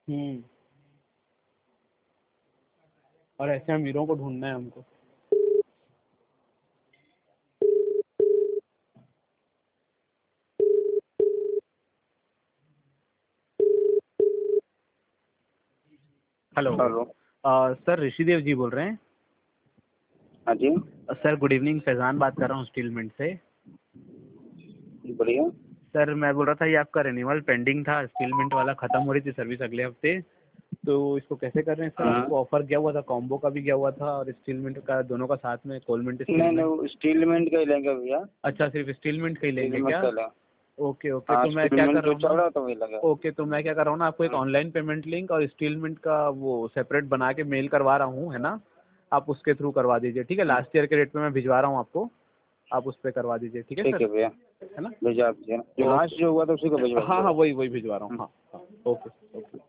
हम्म। और ऐसे अमीरों को ढूंढना है हमको। Hello. Hello. Sir Rishidev ji बोल रहे हैं? हाँ जी। सर गुड इवनिंग, फैज़ान बात कर रहा हूँ स्टील मिंट से। बढ़िया। सर मैं बोल रहा था ये आपका रिन्यूअल पेंडिंग था, स्टील मिंट वाला ख़त्म हो रही थी सर्विस अगले हफ्ते, तो इसको कैसे कर रहे हैं सर? हाँ। आपको ऑफर गया हुआ था, कॉम्बो का भी गया हुआ था और स्टील मिंट का, दोनों का साथ में, कोल मिंट स्टील नहीं नहीं, मिंट। वो स्टील मिंट का ही लेंगे भैया। अच्छा, सिर्फ स्टील मिंट का ही स्टील लेंगे मिंट क्या? का लेंगे। ओके ओके, हाँ, तो मैं स्टील क्या मिंट कर जो रहा हूँ चल ना। रहा था वही लगा। ओके, तो मैं क्या कर रहा हूँ ना, आपको एक हाँ। ऑनलाइन पेमेंट लिंक और स्टील मिंट का वो सेपरेट बना के मेल करवा रहा हूँ, है ना? आप उसके थ्रू करवा दीजिए, ठीक है? लास्ट ईयर के रेट पे मैं भिजवा रहा हूँ आपको, आप उस पर करवा दीजिए, ठीक है ठीक सर? है भैया, है ना? भेजा दीजिए। जो ओके। लास्ट जो हुआ था उसी को भिजवा हाँ दीजिए। हाँ, वही वही भिजवा रहा हूँ, हाँ हाँ। Okay okay.